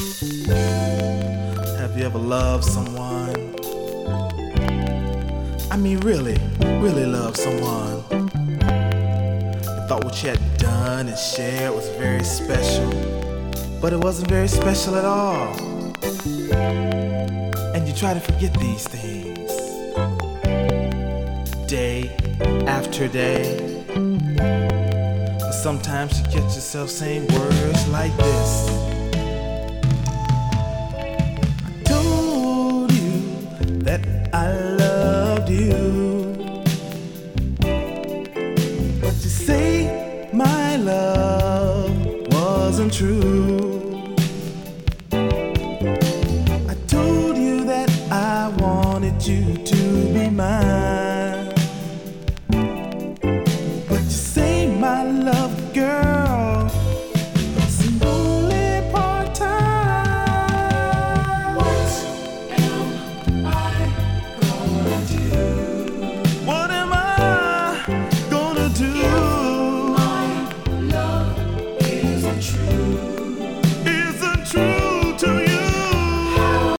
Have you ever loved someone? I mean, really, really loved someone. You thought what you had done and shared was very special, but it wasn't very special at all. And you try to forget these things day after day, but sometimes you get yourself saying words like this. I told you that I loved you, but you say my love wasn't true.